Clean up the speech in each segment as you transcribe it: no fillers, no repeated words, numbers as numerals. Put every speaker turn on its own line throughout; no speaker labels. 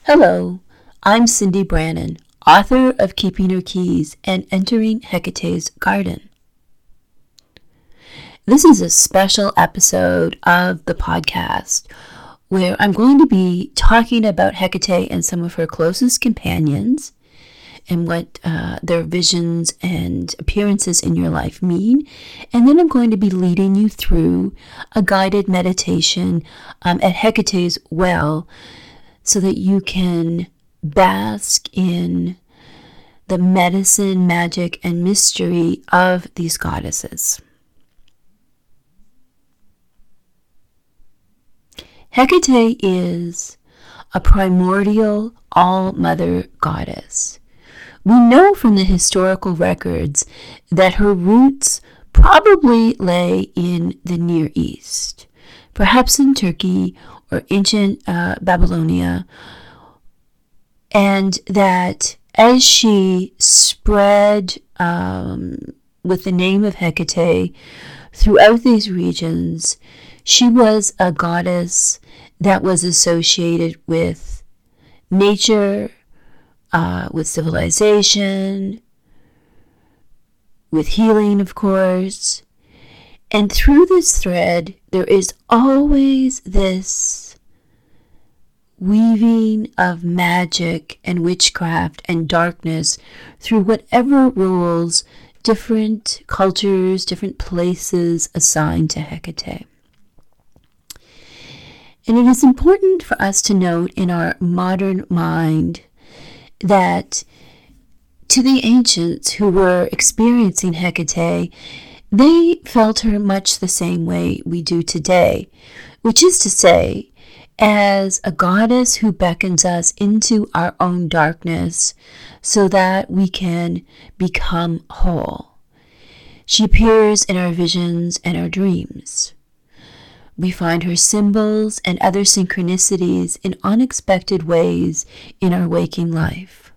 Hello, I'm Cindy Brannon, author of Keeping Her Keys and Entering Hecate's Garden. This is a special episode of the podcast where I'm going to be talking about Hecate and some of her closest companions and what their visions and appearances in your life mean. And then I'm going to be leading you through a guided meditation at Hecate's well so that you can bask in the medicine, magic, and mystery of these goddesses. Hecate is a primordial all-mother goddess. We know from the historical records that her roots probably lay in the Near East, perhaps in Turkey or ancient Babylonia, and that as she spread with the name of Hecate throughout these regions, she was a goddess that was associated with nature, with civilization, with healing, of course. And through this thread, there is always this weaving of magic and witchcraft and darkness through whatever roles different cultures, different places assign to Hecate. And it is important for us to note in our modern mind that to the ancients who were experiencing Hecate, they felt her much the same way we do today, which is to say, as a goddess who beckons us into our own darkness so that we can become whole. She appears in our visions and our dreams. We find her symbols and other synchronicities in unexpected ways in our waking life.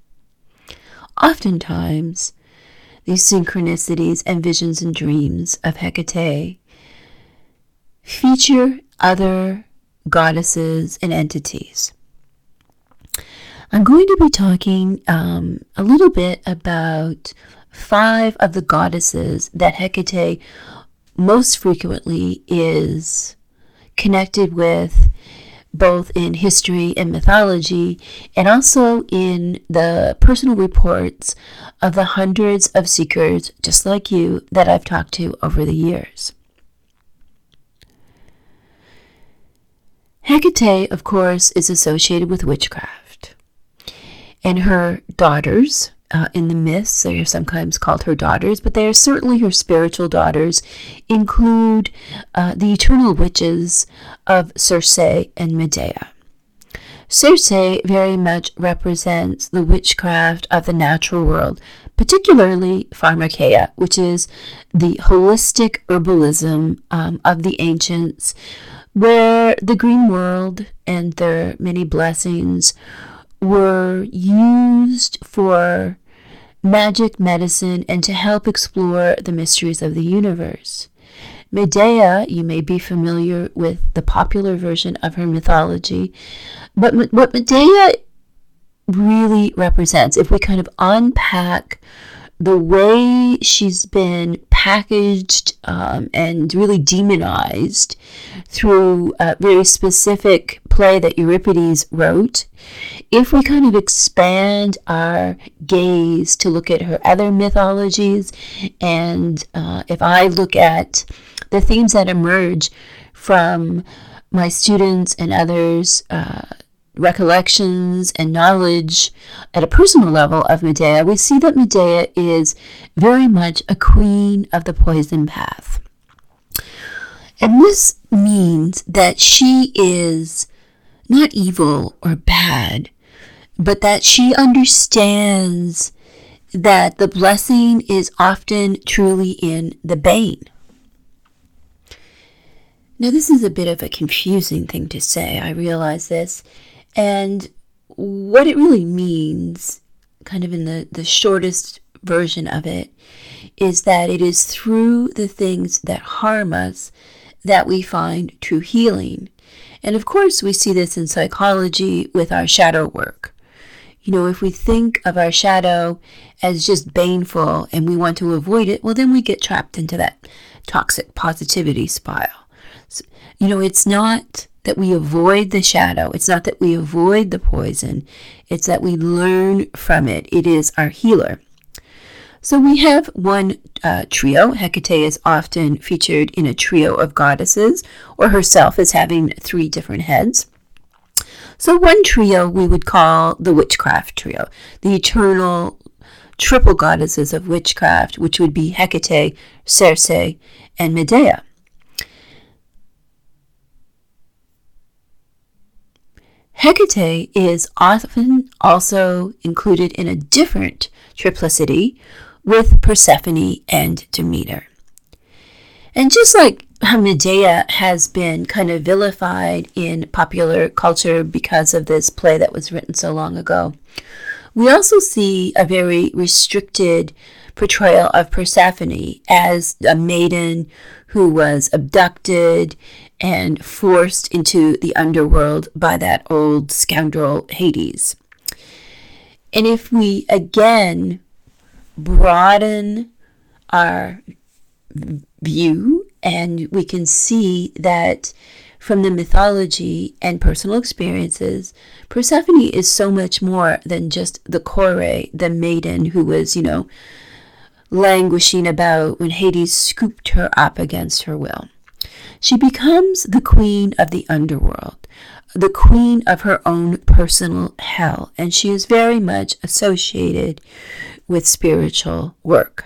Oftentimes, these synchronicities and visions and dreams of Hecate feature other goddesses and entities. I'm going to be talking a little bit about 5 of the goddesses that Hecate most frequently is connected with, both in history and mythology, and also in the personal reports of the hundreds of seekers just like you that I've talked to over the years. Hecate, of course, is associated with witchcraft, and her daughters, in the myths, they are sometimes called her daughters, but they are certainly her spiritual daughters, include the eternal witches of Circe and Medea. Circe very much represents the witchcraft of the natural world, particularly pharmakeia, which is the holistic herbalism of the ancients, where the green world and their many blessings were used for magic, medicine, and to help explore the mysteries of the universe. Medea, you may be familiar with the popular version of her mythology, but what Medea really represents, if we kind of unpack the way she's been packaged and really demonized through a very specific play that Euripides wrote, if we kind of expand our gaze to look at her other mythologies, and if I look at the themes that emerge from my students and others' recollections and knowledge at a personal level of Medea, we see that Medea is very much a queen of the poison path. And this means that she is not evil or bad, but that she understands that the blessing is often truly in the bane. Now, this is a bit of a confusing thing to say, I realize this, and what it really means, kind of in the shortest version of it, is that it is through the things that harm us that we find true healing. And of course, we see this in psychology with our shadow work. If we think of our shadow as just baneful and we want to avoid it, well, then we get trapped into that toxic positivity spiral. So, it's not that we avoid the shadow. It's not that we avoid the poison. It's that we learn from it. It is our healer. So we have one trio. Hecate is often featured in a trio of goddesses, or herself as having 3 different heads. So one trio we would call the witchcraft trio, the eternal triple goddesses of witchcraft, which would be Hecate, Circe, and Medea. Hecate is often also included in a different triplicity with Persephone and Demeter. And just like Medea has been kind of vilified in popular culture because of this play that was written so long ago, we also see a very restricted portrayal of Persephone as a maiden who was abducted and forced into the underworld by that old scoundrel Hades. And if we again broaden our view, and we can see that from the mythology and personal experiences, Persephone is so much more than just the Kore, the maiden who was, languishing about when Hades scooped her up against her will. She becomes the queen of the underworld, the queen of her own personal hell, and she is very much associated with spiritual work.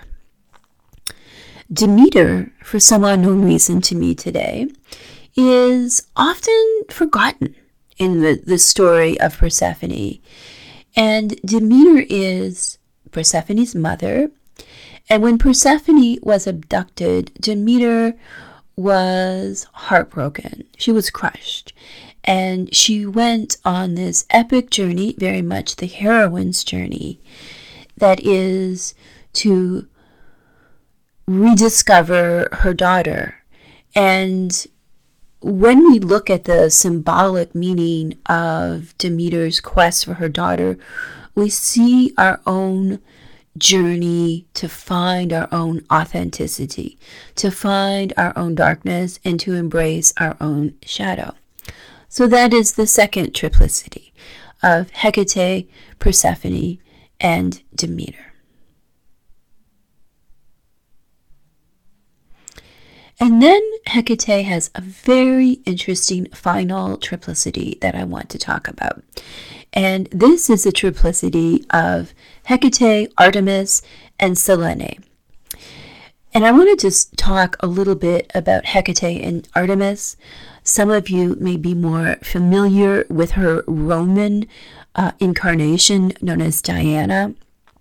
Demeter, for some unknown reason to me today, is often forgotten in the story of Persephone. And Demeter is Persephone's mother. And when Persephone was abducted, Demeter was heartbroken. She was crushed. And she went on this epic journey, very much the heroine's journey, that is to rediscover her daughter. And when we look at the symbolic meaning of Demeter's quest for her daughter, we see our own journey to find our own authenticity, to find our own darkness, and to embrace our own shadow. So that is the second triplicity of Hecate, Persephone, and Demeter. And then Hecate has a very interesting final triplicity that I want to talk about. And this is the triplicity of Hecate, Artemis, and Selene. And I want to just talk a little bit about Hecate and Artemis. Some of you may be more familiar with her Roman incarnation known as Diana.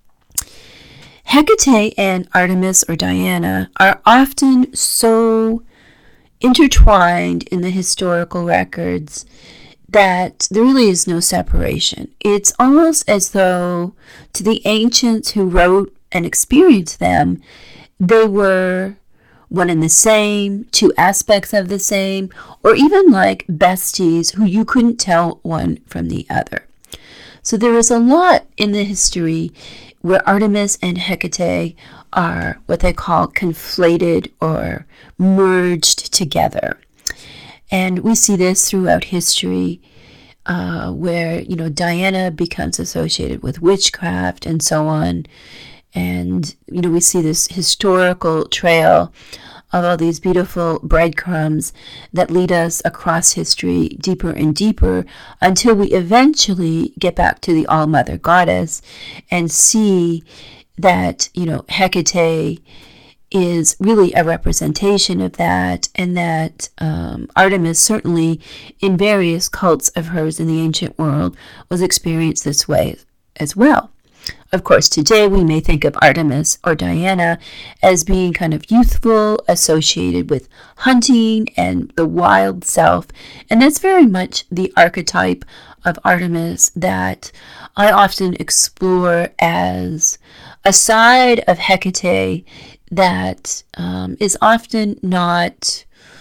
Hecate and Artemis, or Diana, are often so intertwined in the historical records that there really is no separation. It's almost as though to the ancients who wrote and experienced them, they were one and the same, 2 aspects of the same, or even like besties who you couldn't tell one from the other. So there is a lot in the history where Artemis and Hecate are what they call conflated or merged together. And we see this throughout history where, Diana becomes associated with witchcraft and so on. And, we see this historical trail of all these beautiful breadcrumbs that lead us across history deeper and deeper until we eventually get back to the All-Mother Goddess and see that, Hecate is really a representation of that, and that Artemis, certainly in various cults of hers in the ancient world, was experienced this way as well. Of course, today we may think of Artemis or Diana as being kind of youthful, associated with hunting and the wild self, and that's very much the archetype of Artemis that I often explore as a side of Hecate that is often not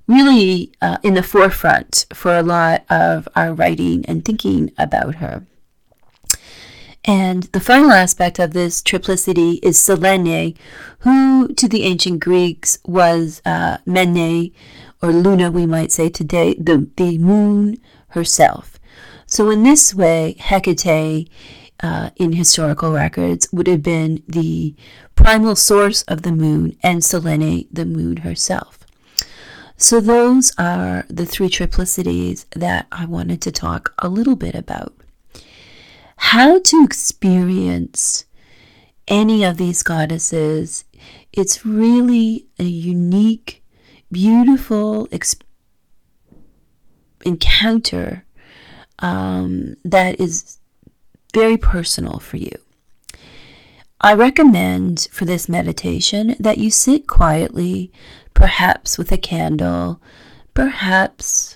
really in the forefront for a lot of our writing and thinking about her. And the final aspect of this triplicity is Selene, who to the ancient Greeks was Mene, or Luna, we might say today, the moon herself. So in this way, Hecate, in historical records, would have been the primal source of the moon, and Selene, the moon herself. So those are the three triplicities that I wanted to talk a little bit about. How to experience any of these goddesses, it's really a unique, beautiful encounter that is very personal for you. I recommend for this meditation that you sit quietly, perhaps with a candle, perhaps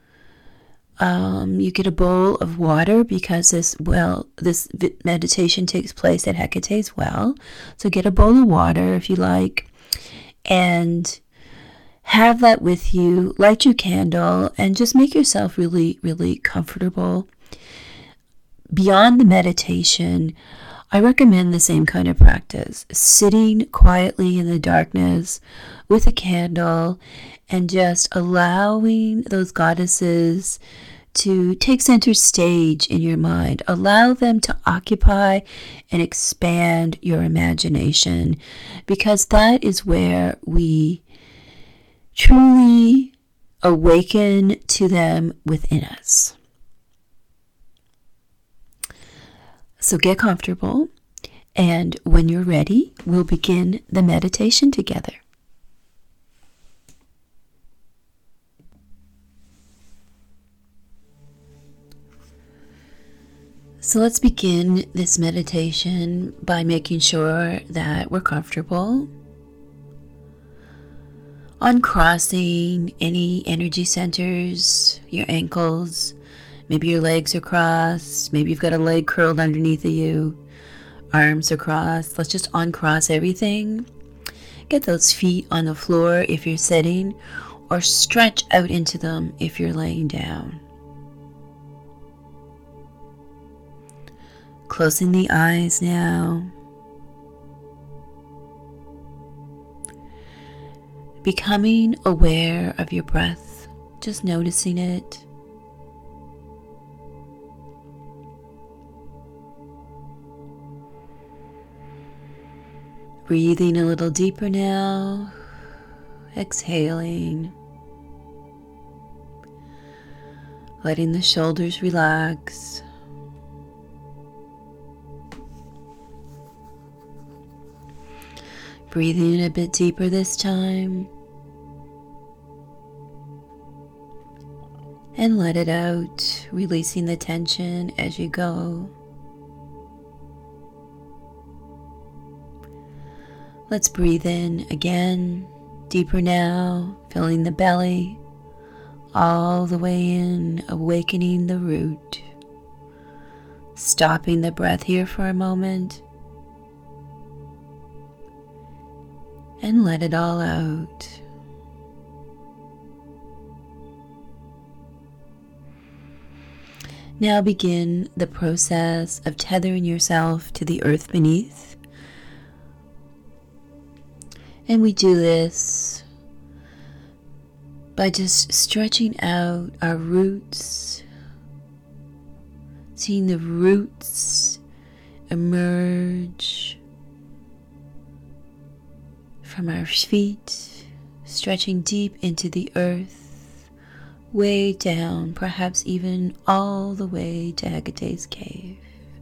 you get a bowl of water, because this meditation takes place at Hecate's well. So get a bowl of water if you like, and have that with you. Light your candle and just make yourself really, really comfortable. Beyond the meditation, I recommend the same kind of practice, sitting quietly in the darkness with a candle and just allowing those goddesses to take center stage in your mind. Allow them to occupy and expand your imagination, because that is where we truly awaken to them within us. So get comfortable, and when you're ready, we'll begin the meditation together. So let's begin this meditation by making sure that we're comfortable. Uncrossing any energy centers, your ankles, maybe your legs are crossed, maybe you've got a leg curled underneath of you, arms are crossed. Let's just uncross everything. Get those feet on the floor if you're sitting, or stretch out into them if you're laying down. Closing the eyes now. Becoming aware of your breath, just noticing it. Breathing a little deeper now. Exhaling. Letting the shoulders relax. Breathing in a bit deeper this time. And let it out, releasing the tension as you go. Let's breathe in again, deeper now, filling the belly, all the way in, awakening the root. Stopping the breath here for a moment. And let it all out. Now begin the process of tethering yourself to the earth beneath. And we do this by just stretching out our roots, seeing the roots emerge from our feet, stretching deep into the earth, way down, perhaps even all the way to Hecate's cave.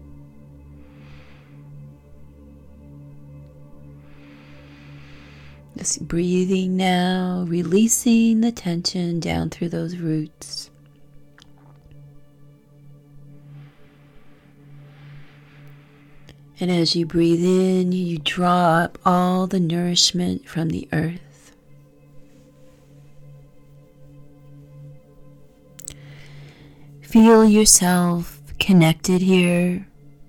Just breathing now, releasing the tension down through those roots. And as you breathe in, you draw up all the nourishment from the earth. Feel yourself connected here,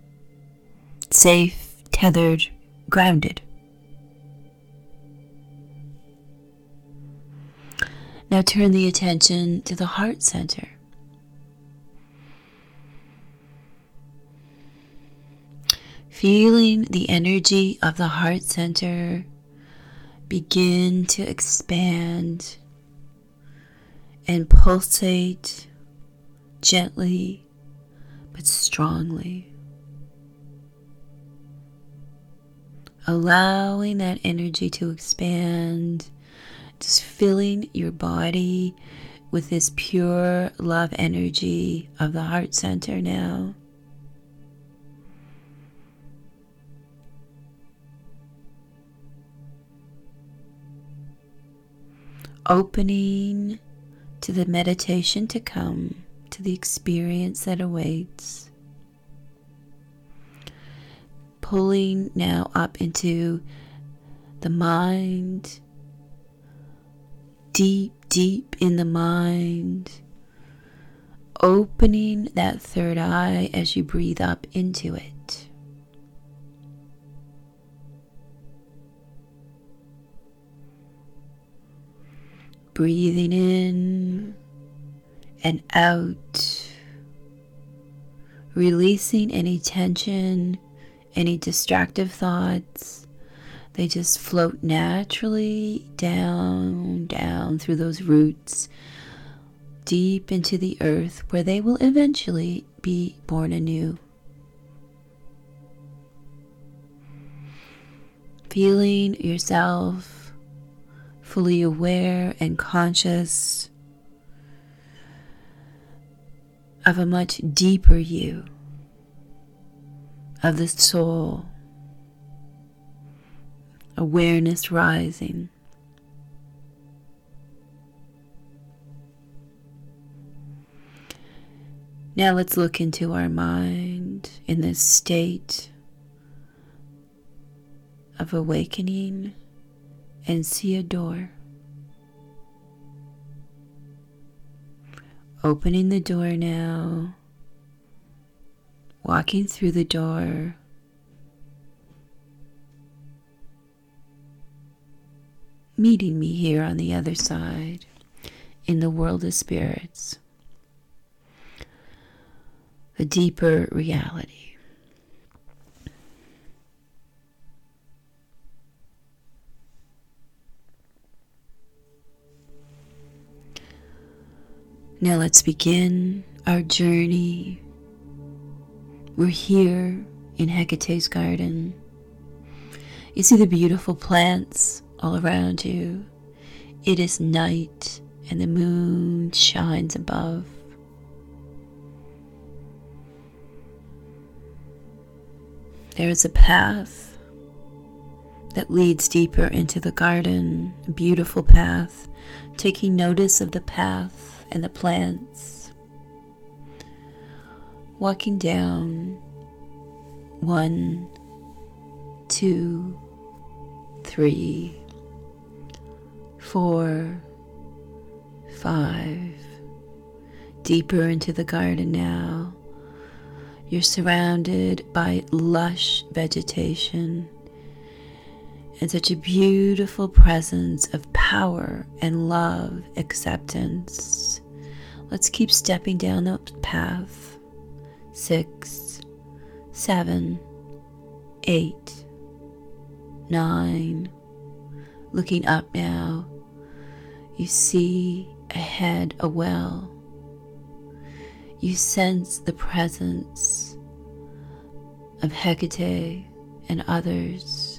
safe, tethered, grounded. Now turn the attention to the heart center. Feeling the energy of the heart center begin to expand and pulsate gently but strongly. Allowing that energy to expand, just filling your body with this pure love energy of the heart center now. Opening to the meditation to come, to the experience that awaits. Pulling now up into the mind, deep in the mind, opening that third eye as you breathe up into it. Breathing in and out, releasing any tension, any distractive thoughts. They just float naturally down through those roots, deep into the earth, where they will eventually be born anew. Feeling yourself fully aware and conscious of a much deeper you, of the soul, awareness rising. Now let's look into our mind in this state of awakening and see a door. Opening the door now, walking through the door, meeting me here on the other side in the world of spirits, a deeper reality. Now let's begin our journey. We're here in Hecate's garden. You see the beautiful plants all around you. It is night and the moon shines above. There is a path that leads deeper into the garden, a beautiful path, taking notice of the path and the plants. Walking down 1, 2, 3, 4, 5. Deeper into the garden now. You're surrounded by lush vegetation and such a beautiful presence of power and love, acceptance. Let's keep stepping down the path. 6, 7, 8, 9. Looking up now, you see ahead a well. You sense the presence of Hecate and others.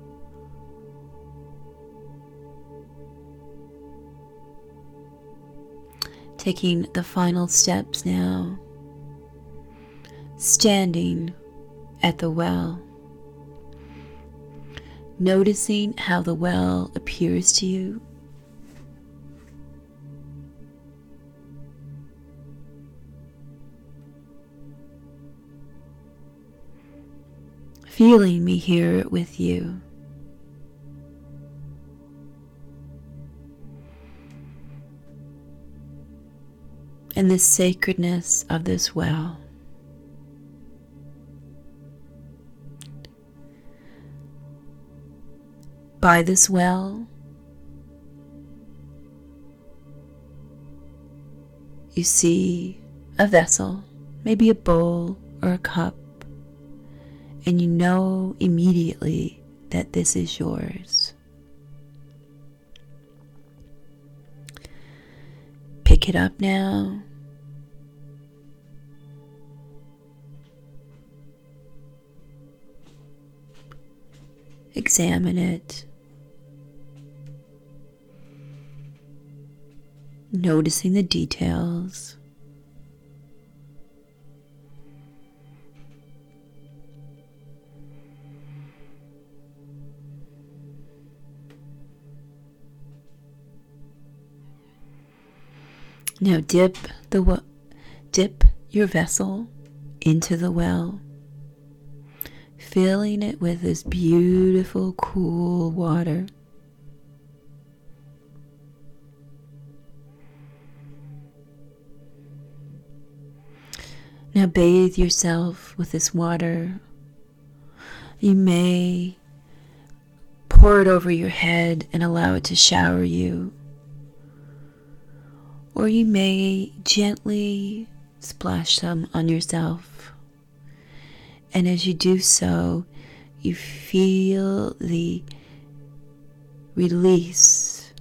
Taking the final steps now, standing at the well, noticing how the well appears to you. Feeling me here with you. And the sacredness of this well. By this well, You see a vessel, maybe a bowl or a cup, and you know immediately that this is yours. Pick it up now. Examine it. Noticing the details. Now dip your vessel into the well, filling it with this beautiful, cool water. Now bathe yourself with this water. You may pour it over your head and allow it to shower you. Or you may gently splash some on yourself. And as you do so, you feel the release,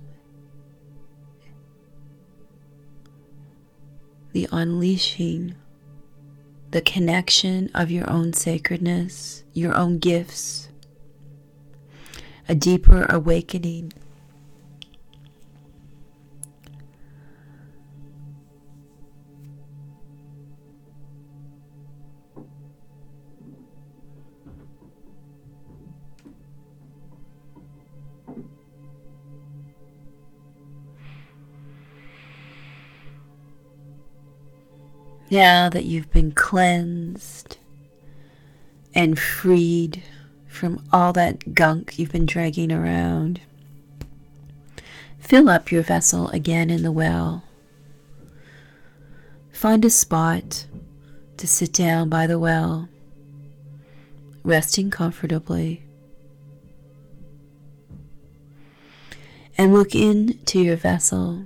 the unleashing, the connection of your own sacredness, your own gifts, a deeper awakening. Now that you've been cleansed and freed from all that gunk you've been dragging around, fill up your vessel again in the well. Find a spot to sit down by the well, resting comfortably, and look into your vessel.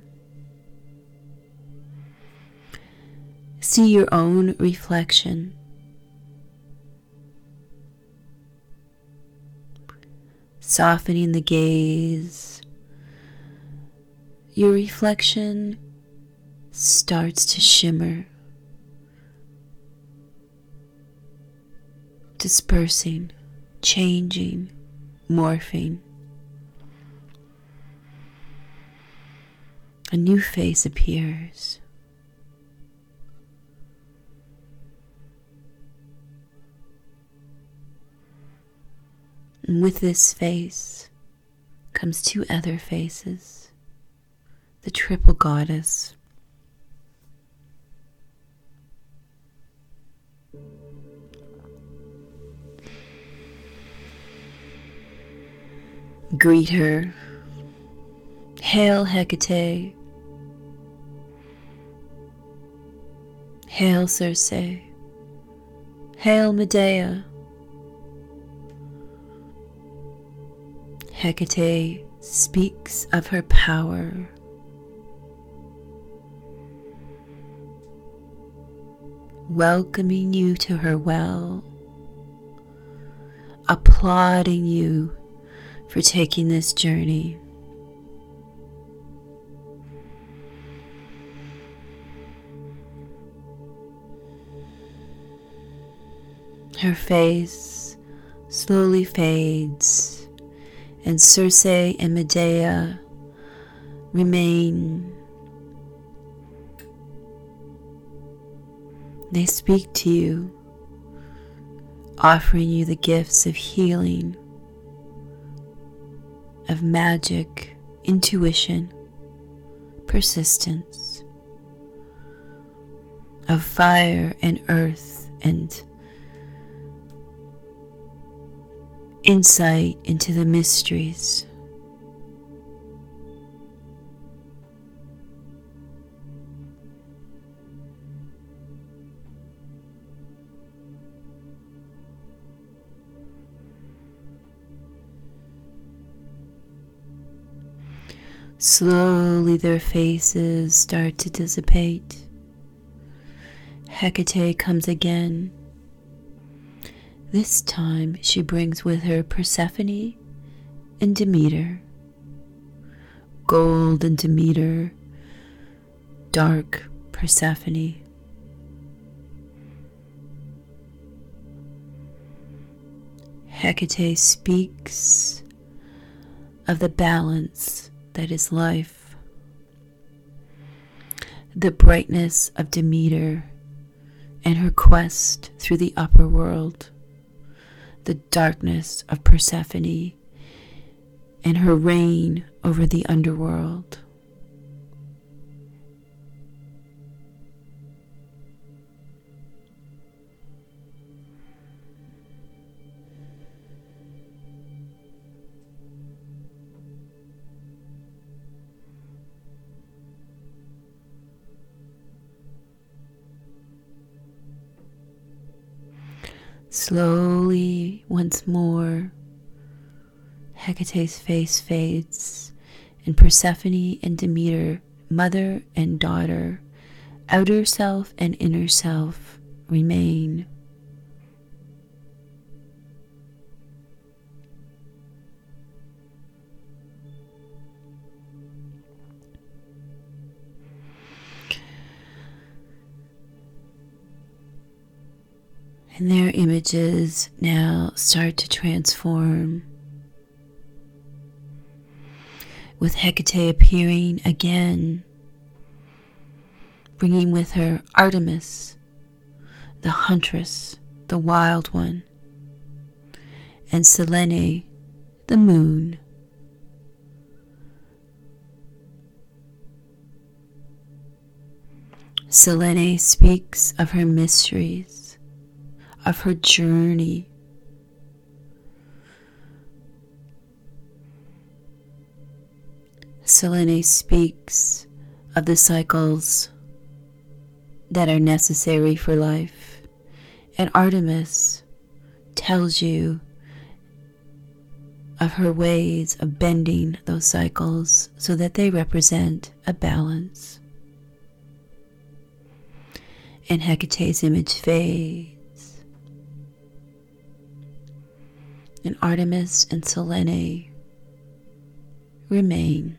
See your own reflection. Softening the gaze, your reflection starts to shimmer, dispersing, changing, morphing. A new face appears. And with this face comes two other faces, the triple goddess. Greet her. Hail Hecate. Hail Circe. Hail Medea. Hecate speaks of her power. Welcoming you to her well, applauding you for taking this journey. Her face slowly fades, and Circe and Medea remain. They speak to you, offering you the gifts of healing, of magic, intuition, persistence, of fire and earth and insight into the mysteries. Slowly their faces start to dissipate, Hecate comes again. This time she brings with her Persephone and Demeter. Gold and Demeter, dark Persephone. Hecate speaks of the balance that is life, the brightness of Demeter and her quest through the upper world, the darkness of Persephone and her reign over the underworld. Slowly, once more, Hecate's face fades, and Persephone and Demeter, mother and daughter, outer self and inner self, remain. And their images now start to transform, with Hecate appearing again, bringing with her Artemis, the huntress, the wild one, and Selene, the moon. Selene speaks of her mysteries, of her journey. Selene speaks of the cycles that are necessary for life, and Artemis tells you of her ways of bending those cycles so that they represent a balance. And Hecate's image fades, and Artemis and Selene remain.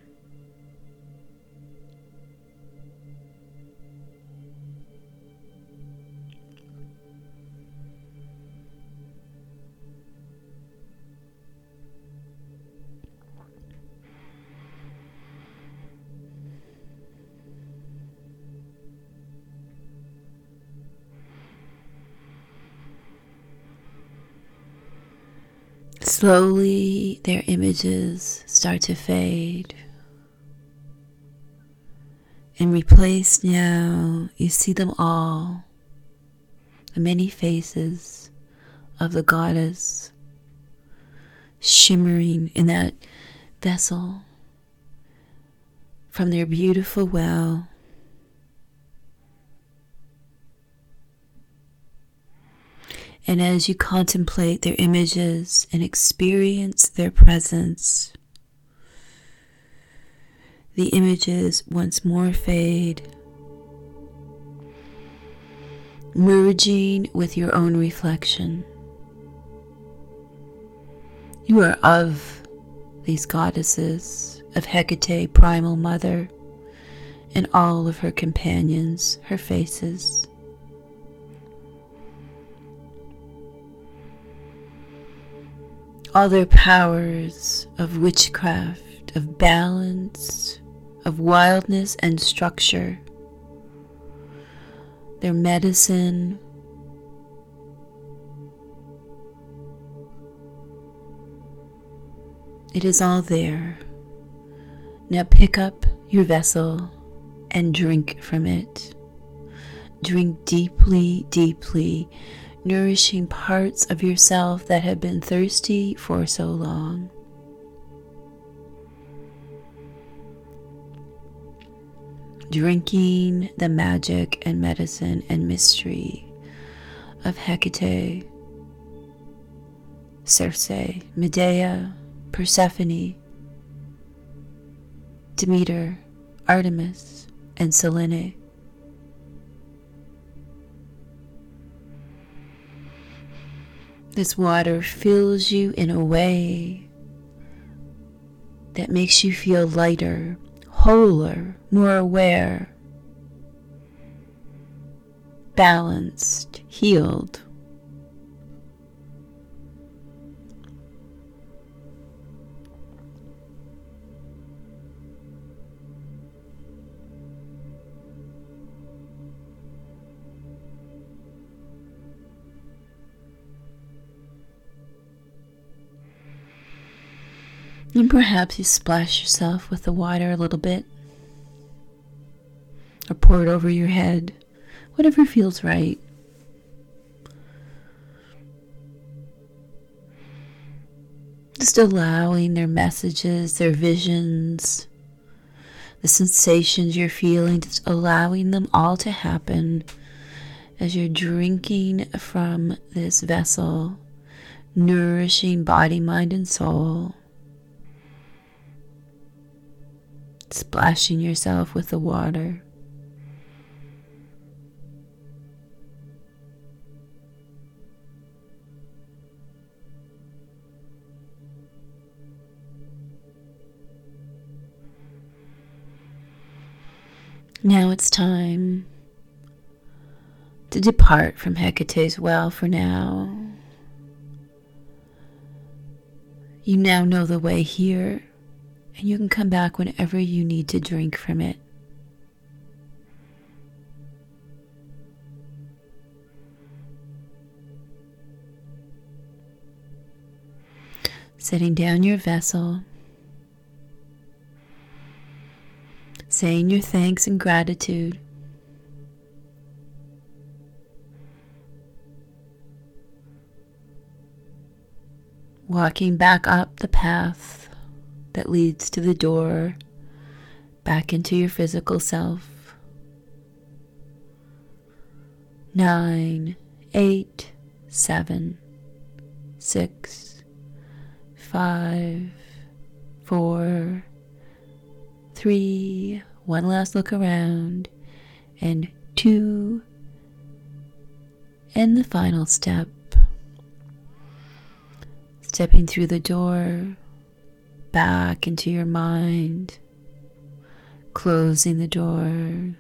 Slowly, their images start to fade and replaced now. You see them all, the many faces of the goddess shimmering in that vessel from their beautiful well. And as you contemplate their images and experience their presence, the images once more fade, merging with your own reflection. You are of these goddesses, of Hecate, primal mother, and all of her companions, her faces. All their powers of witchcraft, of balance, of wildness and structure, their medicine, it is all there. Now pick up your vessel and drink from it. Drink deeply, deeply, nourishing parts of yourself that have been thirsty for so long. Drinking the magic and medicine and mystery of Hecate, Circe, Medea, Persephone, Demeter, Artemis, and Selene. This water fills you in a way that makes you feel lighter, wholer, more aware, balanced, healed. And perhaps you splash yourself with the water a little bit, or pour it over your head, whatever feels right. Just allowing their messages, their visions, the sensations you're feeling, just allowing them all to happen as you're drinking from this vessel, nourishing body, mind, and soul. Splashing yourself with the water. Now it's time to depart from Hecate's well for now. You now know the way here, and you can come back whenever you need to drink from it. Setting down your vessel, saying your thanks and gratitude. Walking back up the path that leads to the door, back into your physical self. 9, 8, 7, 6, 5, 4, 3, one last look around, and 2, and the final step. Stepping through the door, back into your mind, closing the door.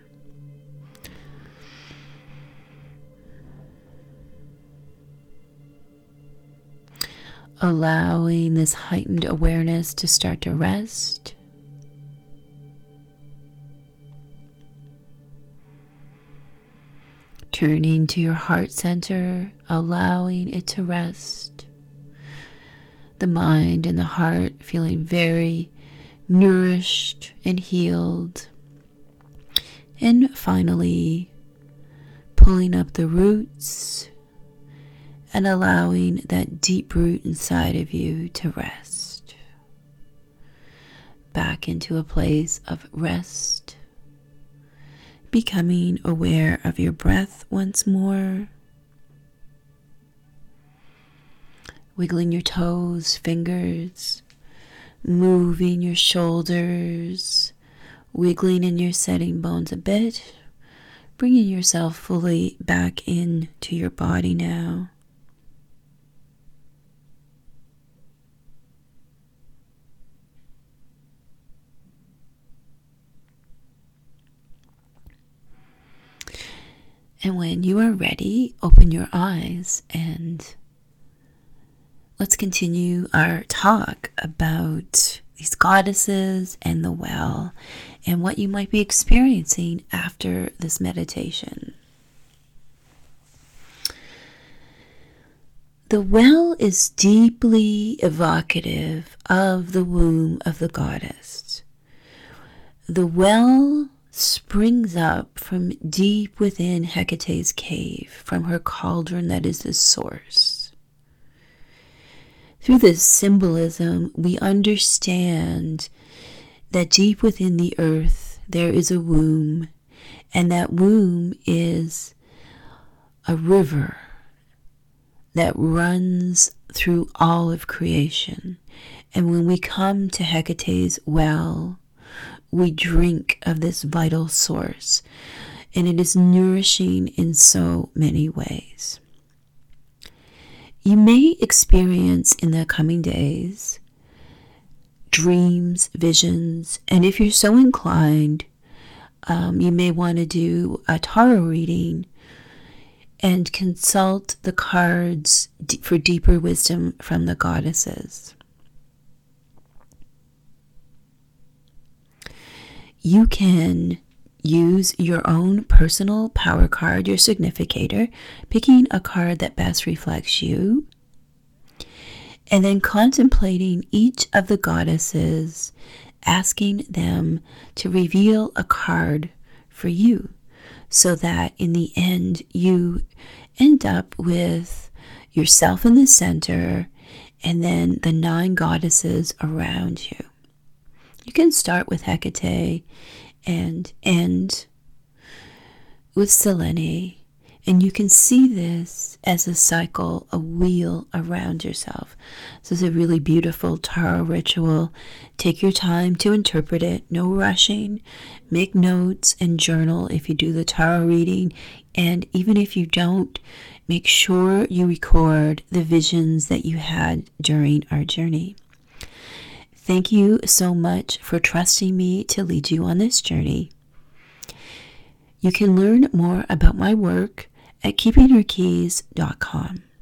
Allowing this heightened awareness to start to rest. Turning to your heart center, allowing it to rest. The mind and the heart feeling very nourished and healed. And finally, pulling up the roots and allowing that deep root inside of you to rest. Back into a place of rest. Becoming aware of your breath once more. Wiggling your toes, fingers, moving your shoulders, wiggling in your sitting bones a bit, bringing yourself fully back into your body now. And when you are ready, open your eyes and let's continue our talk about these goddesses and the well and what you might be experiencing after this meditation. The well is deeply evocative of the womb of the goddess. The well springs up from deep within Hecate's cave, from her cauldron that is the source. Through this symbolism, we understand that deep within the earth there is a womb, and that womb is a river that runs through all of creation. And when we come to Hecate's well, we drink of this vital source, and it is nourishing in so many ways. You may experience in the coming days dreams, visions, and if you're so inclined, you may want to do a tarot reading and consult the cards for deeper wisdom from the goddesses. You can use your own personal power card, your significator, picking a card that best reflects you, and then contemplating each of the goddesses, asking them to reveal a card for you, so that in the end you end up with yourself in the center and then the 9 goddesses around you. You can start with Hecate and end with Selene, and you can see this as a cycle, a wheel around yourself. This is a really beautiful tarot ritual. Take your time to interpret it, no rushing. Make notes and journal if you do the tarot reading, and even if you don't, make sure you record the visions that you had during our journey. Thank you so much for trusting me to lead you on this journey. You can learn more about my work at keepingherkeys.com.